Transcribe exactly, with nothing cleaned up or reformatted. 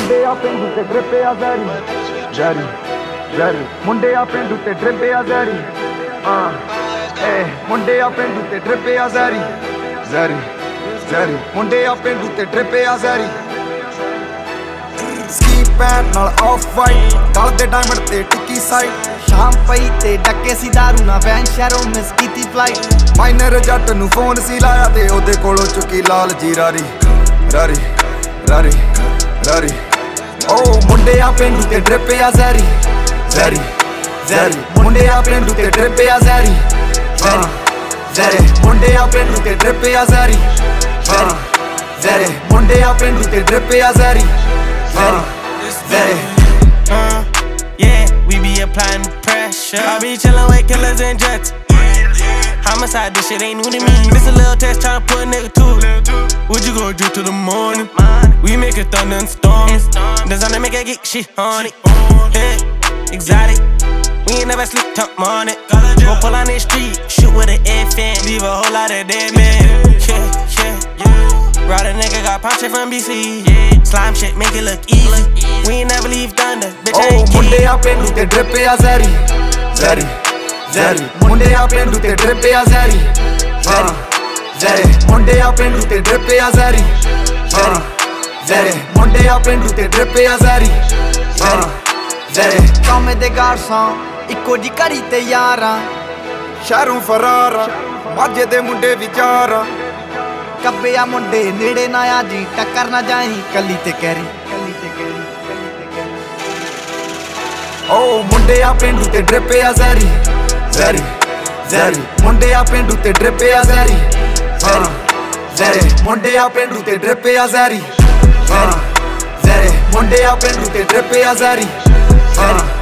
ਮੁੰਡੇ ਆ ਪਿੰਡੂ ਤੇ ਡਰਿੱਪੇ ਆ ਜ਼ੈਰੀ ਜ਼ੈਰੀ ਜ਼ੈਰੀ ਮੁੰਡੇ ਆ ਪਿੰਡੂ ਤੇ ਡਰਿੱਪੇ ਆ ਜ਼ੈਰੀ ਹਾਂ ਏ ਮੁੰਡੇ ਆ ਪਿੰਡੂ ਤੇ ਡਰਿੱਪੇ ਆ ਜ਼ੈਰੀ ਜ਼ੈਰੀ ਜ਼ੈਰੀ ਮੁੰਡੇ ਆ ਪਿੰਡੂ ਤੇ ਡਰਿੱਪੇ ਆ ਜ਼ੈਰੀ ਸਕੀ ਪੈਂਟ ਨਾਲ ਆਫ ਵਾਈਟ ਗਲ ਦੇ ਡਾਇਮੰਡ ਤੇ ਟਿੱਕੀ ਸਾਈਡ ਸ਼ਾਮ ਪਈ ਤੇ ਡੱਕੇ ਸੀ ਦਾਰੂ ਨਾ ਵੈਨ ਸ਼ਹਿਰੋਂ ਮਿਸ ਕੀਤੀ ਫਲਾਈਟ ਮਾਈਨਰ ਜੱਟ ਨੂੰ ਫੋਨ ਸੀ ਲਾਇਆ ਤੇ ਉਹਦੇ ਕੋਲੋਂ ਚੁੱਕੀ ਲਾਲ ਜੀ ਰਾਰੀ ਰਾਰੀ ਰਾਰੀ ਰਾਰੀ ਓ ਮੁੰਡੇ ਆ ਪਿੰਡੂ ਤੇ ਡਰਿੱਪੇ ਆ ਜ਼ੈਰੀ ਜ਼ੈਰੀ ਜ਼ੈਰੀ ਮੁੰਡੇ ਆ ਪਿੰਡੂ ਤੇ ਡਰਿੱਪੇ ਆ ਜ਼ੈਰੀ ਜ਼ੈਰੀ ਜ਼ੈਰੀ ਮੁੰਡੇ ਆ ਪਿੰਡੂ ਤੇ ਡਰਿੱਪੇ ਆ ਜ਼ੈਰੀ ਜ਼ੈਰੀ ਜ਼ੈਰੀ ਮੁੰਡੇ ਆ ਪਿੰਡੂ ਤੇ ਡਰਿੱਪੇ ਆ Jerry Jerry Jerry Uh, yeah, we be applying the pressure. I be chillin' with killers and jets. Homicide, this shit ain't new to me. This a little test, tryna put a nigga to. What you gon' do till the morning? We make it thunder and stormy. Design to make it get shit on it. Yeah, exotic. We ain't never sleep, talk on it. Go pull on the street, shoot with an F N. Leave a whole lot of dead men. Yeah, yeah, yeah. Ride a nigga got punched from B C. Slime shit, make it look easy. We ain't never leave thunder, bitch I ain't ਮੁੰਡੇ ਆ ਪਿੰਡੂ ਤੇ ਡਰਿੱਪੇ ਆ Jerry Jerry Jerry ਮੁੰਡੇ ਆ ਪਿੰਡੂ ਤੇ ਡਰਿੱਪੇ ਆ Jerry Jerry Jerry ਮੁੰਡੇ ਆ ਪਿੰਡੂ ਤੇ ਡਰਿੱਪੇ ਆ ਜ਼ੈਰੀ ਜ਼ੈਰੀ ਜ਼ੈਰੀ ਮੁੰਡੇ ਆ ਪਿੰਡੂ ਤੇ ਡਰਿੱਪੇ ਆ ਜ਼ੈਰੀ ਜ਼ੈਰੀ ਜ਼ੈਰੀ ਕਾਮੇ ਦੇ ਗਾਰਸਾਂ ਇੱਕੋ ਜੀ ਘੜੀ ਤੇ ਯਾਰਾਂ ਸ਼ਹਿਰੋਂ ਫਰਾਰ ਮਾਝੇ ਦੇ ਮੁੰਡੇ ਵਿਚਾਰ ਕੱਬੇ ਆ ਮੁੰਡੇ ਨੇੜੇ ਨਾ ਆ ਜੀ ਟੱਕਰ ਨਾ ਜਾਈ ਕੱਲੀ ਤੇ ਕਹਿਰੀ ਕੱਲੀ ਤੇ ਕਹਿਰੀ ਓ ਮੁੰਡੇ ਆ ਪਿੰਡੂ ਤੇ ਡਰਿੱਪੇ ਆ ਜ਼ੈਰੀ ਜ਼ੈਰੀ ਜ਼ੈਰੀ ਮੁੰਡੇ ਆ ਪਿੰਡੂ ਤੇ ਡਰਿੱਪੇ ਆ ਜ਼ੈਰੀ ਜ਼ੈਰੀ ਜ਼ੈਰੀ ਮੁੰਡੇ ਆ ਪਿੰਡੂ ਤੇ ਡਰਿੱਪੇ ਆ ਜ਼ੈਰੀ ਜ਼ੈਰੀ ਜ਼ੈਰੀ ਮੁੰਡੇ ਆ ਪਿੰਡੂ ਤੇ ਡਰਿੱਪੇ ਆ ਜ਼ੈਰੀ ਜ਼ੈਰੀ